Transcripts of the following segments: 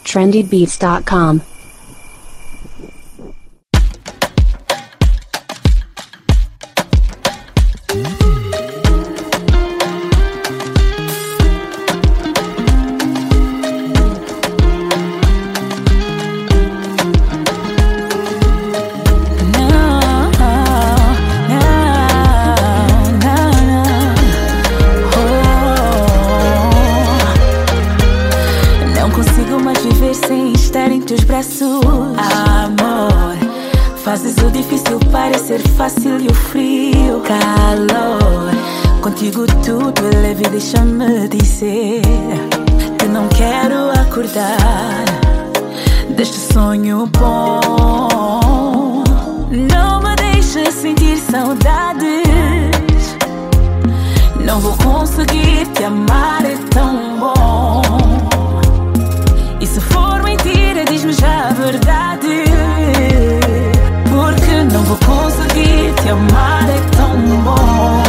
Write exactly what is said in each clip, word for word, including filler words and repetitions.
trendy beats dot com. Fácil e o frio, calor. Contigo tudo é leve, deixa-me dizer que não quero acordar deste sonho bom. Não me deixes sentir saudades. Não vou conseguir te amar, é tão bom. E se for mentira, diz-me já a verdade, porque não vou conseguir te amar, é tão bom.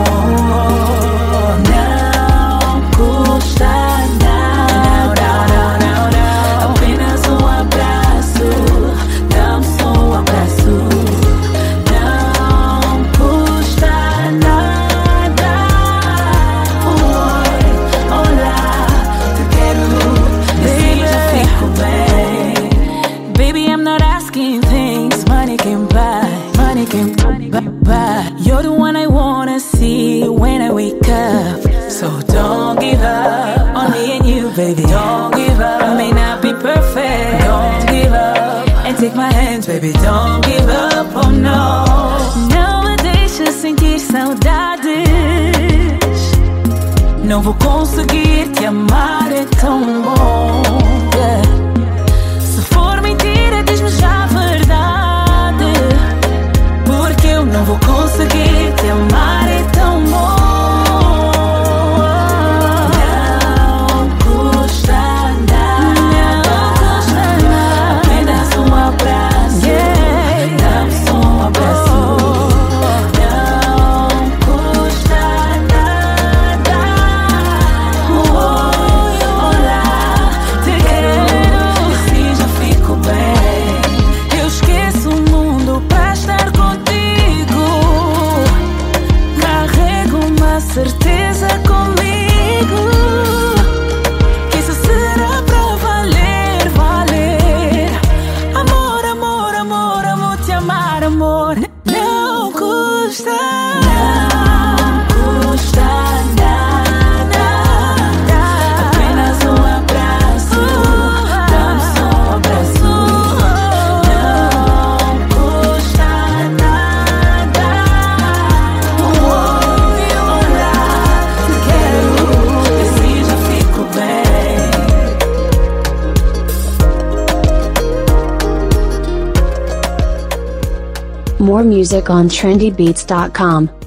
Não custa nada, não, não, não. Apenas um abraço, dá-me só um abraço. Não custa nada. Oi, olá, te quero, assim já fico bem. Baby, I'm not asking things money can buy. Money can buy. You're the one I wanna see when I wake up. So don't give up on me and you, baby. Don't give up. I may not be perfect. Don't give up. And take my hands, baby. Don't give up. Oh no. Não me deixes sentir saudades. Não vou conseguir te amar, é tão bom. Yeah. Se for mentira, diz-me já a verdade, porque eu não vou conseguir te amar, é tão bom. Não custa nada, não custa nada. Apenas um abraço, yeah. Dá-me só um abraço. Não custa nada. Oi, olá, te quero, assim já fico bem. Eu esqueço o mundo pra estar contigo. Carrego uma certeza comigo, que isso será pra valer, valer. Amor, amor, amor, amo te amar, amor. Não custa, não custa nada. Apenas um abraço, dá-me só um abraço. Não custa nada. Oi, olá, te quero, assim já fico bem. More music on trendy beats dot com.